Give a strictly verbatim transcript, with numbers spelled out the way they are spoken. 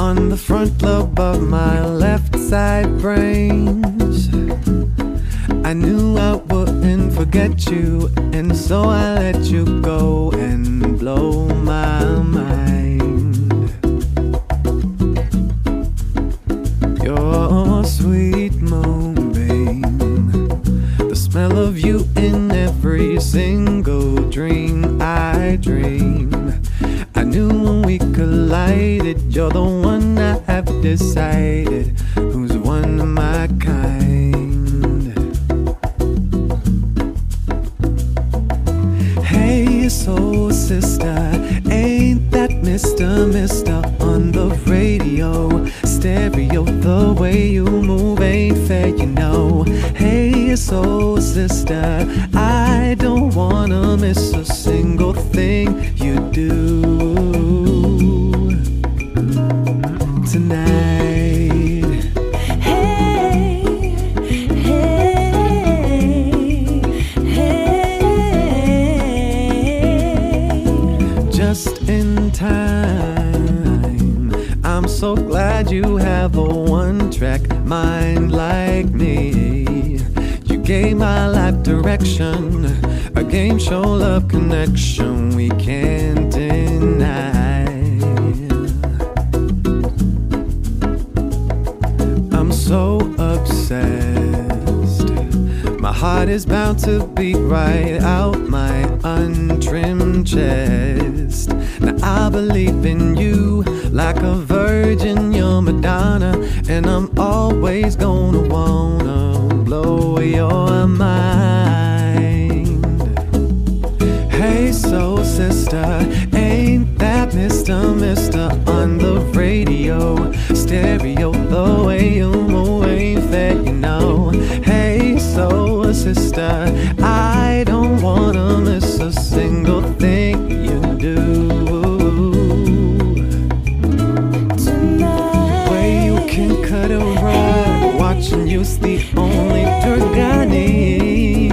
on the front lobe of my left side brains. I knew I wouldn't forget you, and so I let you go and blow my mind. Your sweet moonbeam, the smell of you in every single dream I dream. I knew when we collided, you're the one I have decided, who's one of my kind. Hey, soul sister, ain't that Mister Mister on the radio? Stereo, the way you move ain't fair, you know. Hey, soul sister, I don't wanna miss a single thing you do tonight. Hey, hey, hey. Just in time. I'm so glad you have a one-track mind like me. You gave my life direction, a game show love connection we can't deny. I'm so obsessed. My heart is bound to beat right out my untrimmed chest. Now I believe in you like a virgin, you're Madonna, and I'm always gonna wanna blow your mind. Hey, soul sister, ain't that Mister Mister on the radio? Stereo, the way you move ain't fair, you know. Hey, soul sister, I don't wanna miss a single thing you do. Cut a rug, watching you's the only drug I need.